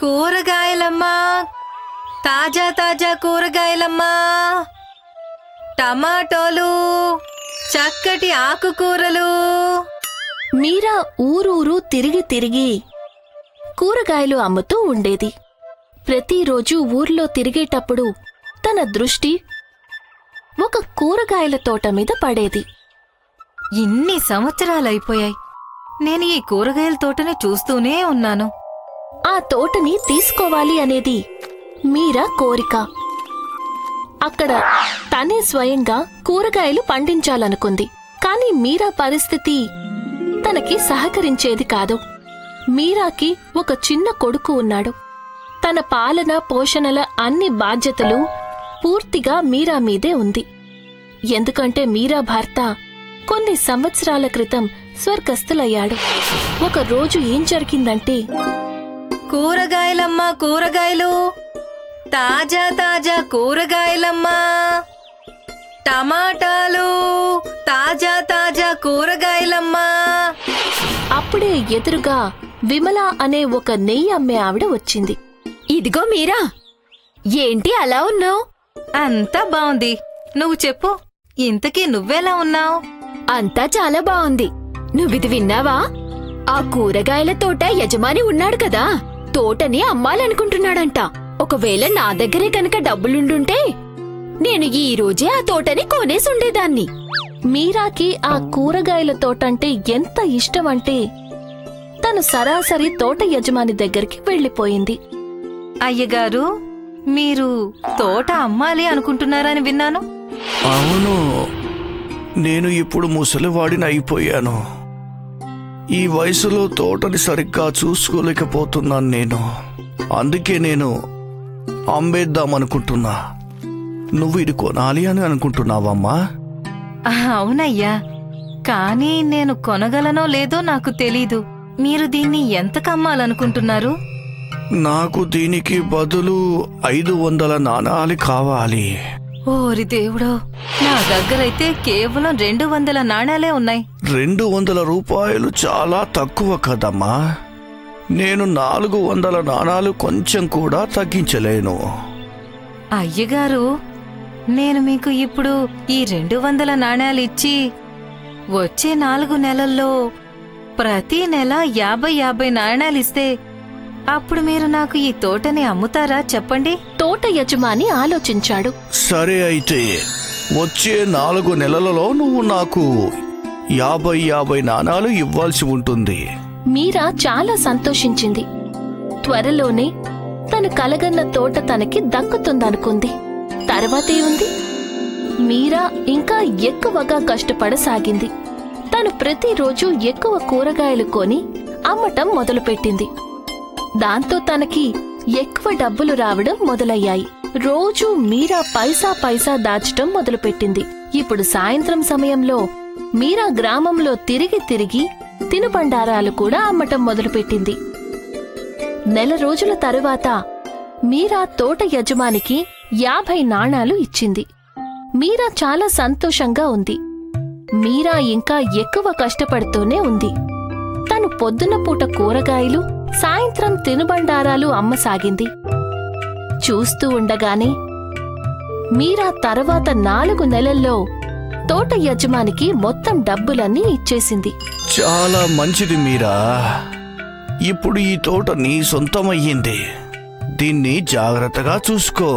కూరగాయలమ్మా, తాజా తాజా కూరగాయలమ్మా, టమాటోలు, చక్కటి ఆకుకూరలు. మీరా ఊరూరు తిరిగి తిరిగి కూరగాయలు అమ్ముతూ ఉండేది. ప్రతిరోజు ఊర్లో తిరిగేటప్పుడు తన దృష్టి ఒక కూరగాయల తోట మీద పడేది. ఇన్ని సంవత్సరాలైపోయాయి, నేను ఈ కూరగాయల తోటని చూస్తూనే ఉన్నాను. ఆ తోటని తీసుకోవాలి అనేది మీరా కోరిక. అక్కడ తనే స్వయంగా కూరగాయలు పండించాలనుకుంది. కాని మీరా పరిస్థితి తనకి సహకరించేది కాదు. మీరాకి ఒక చిన్న కొడుకు ఉన్నాడు. తన పాలన పోషణల అన్ని బాధ్యతలు పూర్తిగా మీరా మీదే ఉంది. ఎందుకంటే మీరా భర్త కొన్ని సంవత్సరాల క్రితం స్వర్గస్థులయ్యాడు. ఒక రోజు ఏం జరిగిందంటే, కూరగాయలమ్మా, కూరగాయలు, తాజా తాజా కూరగాయలమ్మా, టమాటాలు, తాజా తాజా కూరగాయలమ్మా. అప్పుడే ఎదురుగా విమల అనే ఒక నెయ్యి అమ్మే ఆవిడ వచ్చింది. ఇదిగో మీరా, ఏంటి అలా ఉన్నావు? అంతా బావుంది, నువ్వు చెప్పు, ఇంతకీ నువ్వెలా ఉన్నావు? అంతా చాలా బావుంది. నువ్విది విన్నావా? ఆ కూరగాయల తోట యజమాని ఉన్నాడు కదా, తోటని అమ్మాలనుకుంటున్నాడంట. ఒకవేళ నా దగ్గరే కనుక డబ్బులుండుంటే నేను ఈ రోజే ఆ తోటని కొనేసుండేదాన్ని. మీరాకి ఆ కూరగాయల తోటంటే ఎంత ఇష్టమంటే తను సరాసరి తోట యజమాని దగ్గరికి వెళ్లిపోయింది. అయ్యగారు, మీరు తోట అమ్మాలి అనుకుంటున్నారని విన్నాను. అవును, నేను ఇప్పుడు ముసలివాడిని అయిపోయాను. ఈ వయసులో తోటని సరిగ్గా చూసుకోలేకపోతున్నాను నేను. అందుకే నేను అమ్మేద్దామనుకుంటున్నా. నువ్వు ఇది కొనాలి అని అనుకుంటున్నావమ్మా? అవునయ్యా, కానీ నేను కొనగలనో లేదో నాకు తెలీదు. మీరు దీన్ని ఎంతకు అమ్మాలనుకుంటున్నారు? నాకు దీనికి బదులు 500 నాణాలు కావాలి. ఓరి దేవుడో, నా దగ్గరైతే కేవలం 200 నాణాలే ఉన్నాయి. 200 రూపాయలు చాలా తక్కువ కదమ్మా. నేను 400 నాణాలు కొంచెం కూడా తగ్గించలేను. అయ్యగారు, నేను మీకు ఇప్పుడు ఈ 200 నాణాలు ఇచ్చి వచ్చే 4 నెలల్లో ప్రతి నెల 50 నాణాలిస్తే అప్పుడు మీరు నాకు ఈ తోటని అమ్ముతారా చెప్పండి? తోట యజమాని ఆలోచించాడు. సరే, అయితే వచ్చే 4 నెలలలో నువ్వు నాకు 50 నాణాలు ఇవ్వాల్సి ఉంటుంది. మీరా చాలా సంతోషించింది. త్వరలోనే తను కలగన్న తోట తనకి దక్కుతుందనుకుంది. తర్వాతే ఉంది, మీరా ఇంకా ఎక్కువగా కష్టపడసాగింది. తను ప్రతిరోజు ఎక్కువ కూరగాయలు కొని అమ్మటం మొదలుపెట్టింది. దాంతో తనకి ఎక్కువ డబ్బులు రావడం మొదలయ్యాయి. రోజూ మీరా పైసా పైసా దాచటం మొదలుపెట్టింది. ఇప్పుడు సాయంత్రం సమయంలో మీరా గ్రామంలో తిరిగి తిరిగి తినుబండారాలు కూడా అమ్మటం మొదలుపెట్టింది. నెల రోజుల తరువాత మీరా తోట యజమానికి 50 నాణాలు ఇచ్చింది. మీరా చాలా సంతోషంగా ఉంది. మీరా ఇంకా ఎక్కువ కష్టపడుతూనే ఉంది. తను పొద్దున పూట కూరగాయలు, సాయంత్రం తినుబండారాలు అమ్మసాగింది. చూస్తూ ఉండగానే మీరా తర్వాత 4 నెలల్లో తోట యజమానికి మొత్తం డబ్బులన్నీ ఇచ్చేసింది. చాలా మంచిది మీరా. ఇప్పుడు ఈ తోట నీ సొంతమయ్యింది. దీన్ని జాగ్రత్తగా చూసుకో.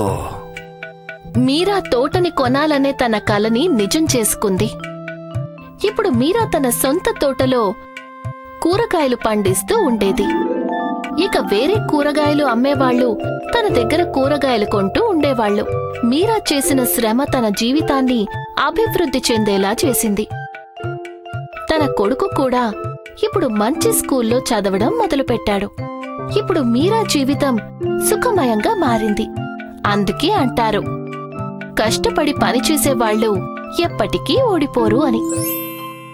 మీరా తోటని కొనాలనే తన కలని నిజం చేసుకుంది. ఇప్పుడు మీరా తన సొంత తోటలో కూరగాయలు పండిస్తూ ఉండేది. ఇక వేరే కూరగాయలు అమ్మేవాళ్లు తన దగ్గర కూరగాయలు కొంటూ ఉండేవాళ్లు. మీరా చేసిన శ్రమ తన జీవితాన్ని అభివృద్ధి చెందేలా చేసింది. తన కొడుకు కూడా ఇప్పుడు మంచి స్కూల్లో చదవడం మొదలుపెట్టాడు. ఇప్పుడు మీరా జీవితం సుఖమయంగా మారింది. అందుకే అంటారు, కష్టపడి పనిచేసేవాళ్లు ఎప్పటికీ ఓడిపోరు అని.